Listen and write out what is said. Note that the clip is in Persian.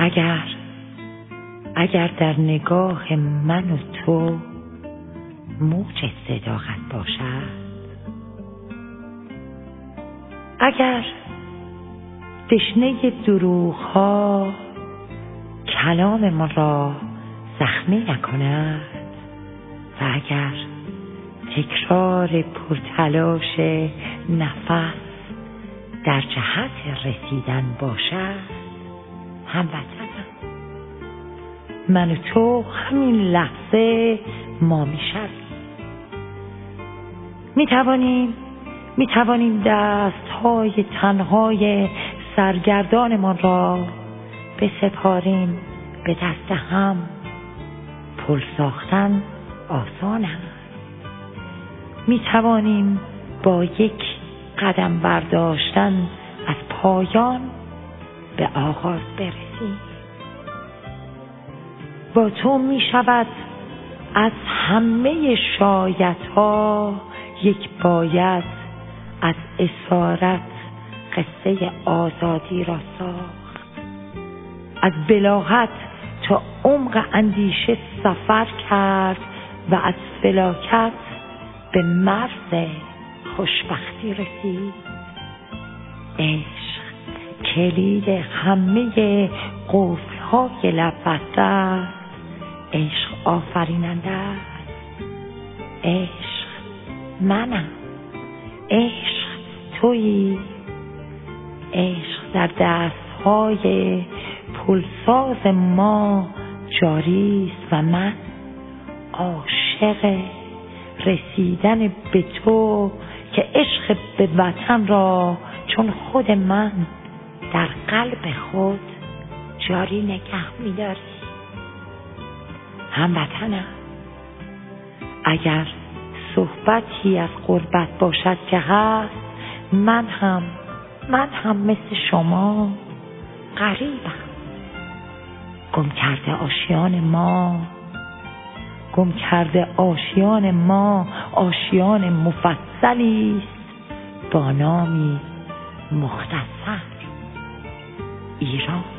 اگر در نگاه من و تو موج صداقت باشد، اگر دشنه دروغ‌ها کلام ما را زخمی نکند و اگر تکرار پرتلاش نفس در جهت رسیدن باشد، هموطنم، من و تو همین لحظه ما میتوانیم دست‌های تنهای سرگردانمان را بسپاریم به دست هم. پل ساختن آسان است. میتوانیم با یک قدم برداشتن از پایان به آغاز برسیم. با تو می شود از همه شایدها یک باید، از اسارت قصه آزادی را ساخت، از بلاغت تا عمق اندیشه سفر کرد و از فلاکت به مرز خوشبختی رسید. عشق کلید همه قفل‌های لب بسته است. عشق آفریننده است. عشق منم. عشق تویی. عشق در دست‌های پلساز ما جاری است و من عاشق رسیدن به تو که عشق به وطن را چون خود من در قلب خود جاری نگه می‌داری. هموطنم، اگر صحبتی از غربت باشد که هست، من هم مثل شما غریبم. گم کرده آشیان ما آشیان مفصلی است با نامی مختصر: ایران.